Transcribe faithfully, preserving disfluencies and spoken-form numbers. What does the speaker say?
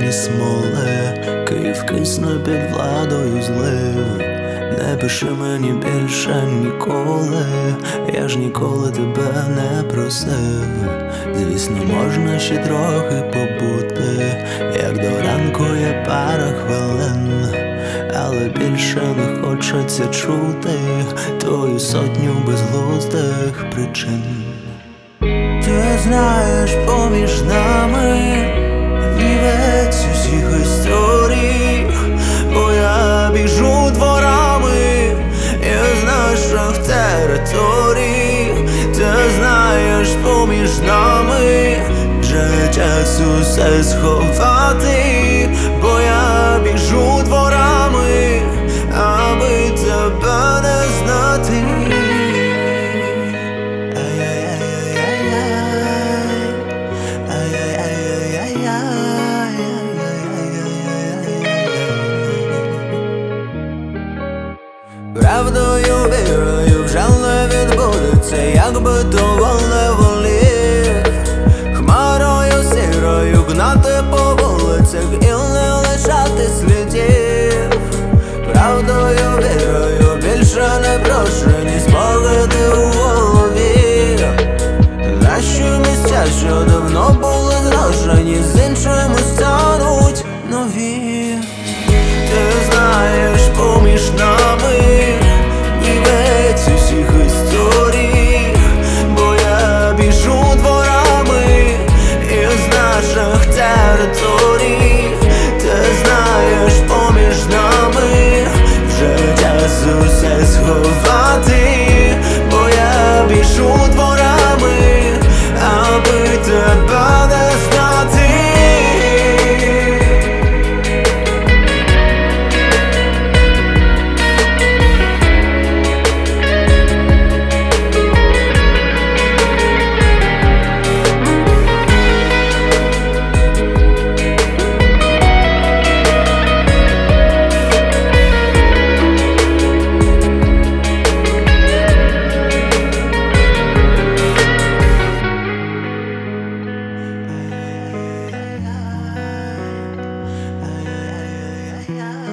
ні смоли, Київ кисне під владою злив. Не пиши мені більше ніколи, я ж ніколи тебе не просив. Звісно, можна ще трохи побути, як до ранку є пара хвилин, але більше не хочеться чути твою сотню безглуздих причин. Ти знаєш, поміж нами вівець усіх історій, бо я біжу дворами із наших територій. Ти знаєш, поміж нами вже час усе сховати, бо я біжу дворами, аби тебе не знати. Правдою вірою вже не відбудеться, якби того не волів. Хмарою сірою гнати по вулицях і не лишати слідів. Правдою вірою більше не брошені спогади у голові. Наші місця, що давно були зражені, з іншими стануть нові. Ти знаєш, поміж нами вівець усіх історій, бо я біжу дворами із наших територій. Ти знаєш, поміж нами вже час усе сховати, бо я біжу дворами, аби тебе не знати. Yeah.